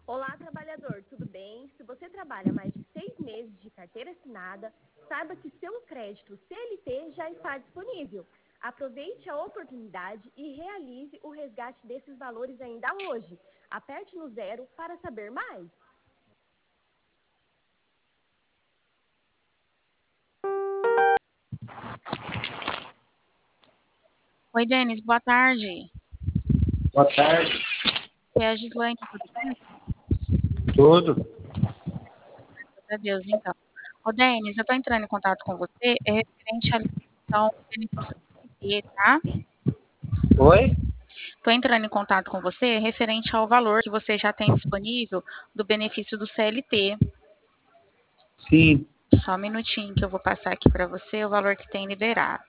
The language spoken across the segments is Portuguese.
Olá, trabalhador, tudo bem? Se você trabalha mais de 6 meses de carteira assinada, saiba que seu crédito CLT já está disponível. Aproveite a oportunidade e realize o resgate desses valores ainda hoje. Aperte no 0 para saber mais. Oi, Denis, boa tarde. Boa tarde. É a Gislaine, tudo bem? Tudo? Graças a Deus, então. Ô, Denis, eu tô entrando em contato com você, referente à liquidação do benefício CLT, tá? Oi? Tô entrando em contato com você referente ao valor que você já tem disponível do benefício do CLT. Sim. Só um minutinho que eu vou passar aqui para você o valor que tem liberado.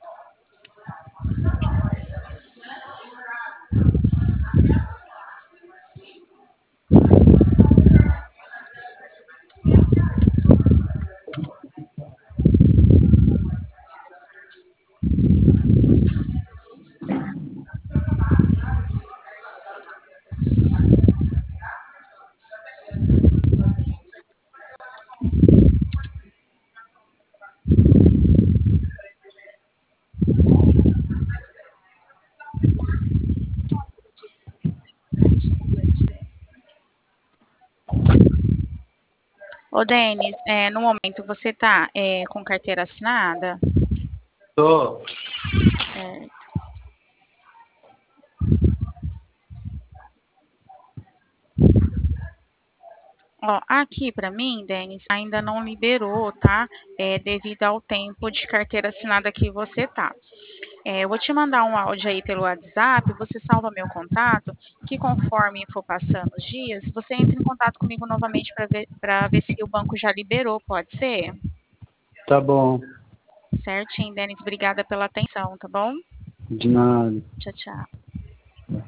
Ô, Denis, no momento você tá com carteira assinada? Tô. Certo. Ó, aqui para mim, Denis, ainda não liberou, tá? Devido ao tempo de carteira assinada que você tá. Eu vou te mandar um áudio aí pelo WhatsApp, você salva meu contato, que conforme for passando os dias, você entra em contato comigo novamente para ver se o banco já liberou, pode ser? Tá bom. Certinho, Denis, obrigada pela atenção, tá bom? De nada. Tchau, tchau.